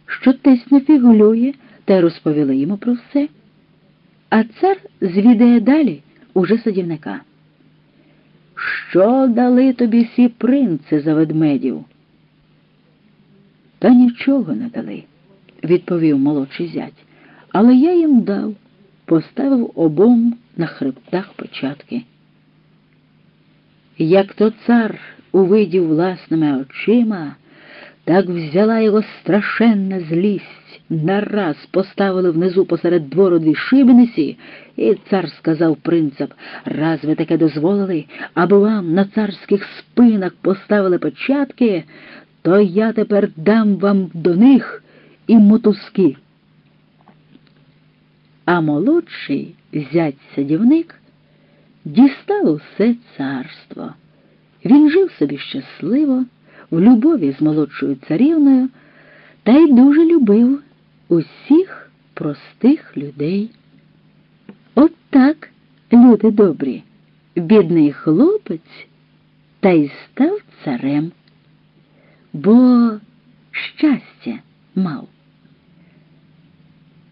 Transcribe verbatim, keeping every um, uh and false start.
що тесть не фігулює, та й розповіли йому про все. А цар звідає далі уже садівника. «Що дали тобі сі принци за ведмедів?» «Та нічого не дали», – відповів молодший зять. «Але я їм дав, поставив обом на хребтах печатки». Як то цар увидів власними очима, так взяла його страшенна злість. Нараз поставили внизу посеред двору дві шибениці, і цар сказав принцам: «Раз ви таке дозволили, аби вам на царських спинах поставили печатки, то я тепер дам вам до них і мотузки». А молодший зять-садівник дістав усе царство. Він жив собі щасливо, в любові з молодшою царівною, та й дуже любив усіх простих людей. От так, люди добрі, бідний хлопець та й став царем. Бо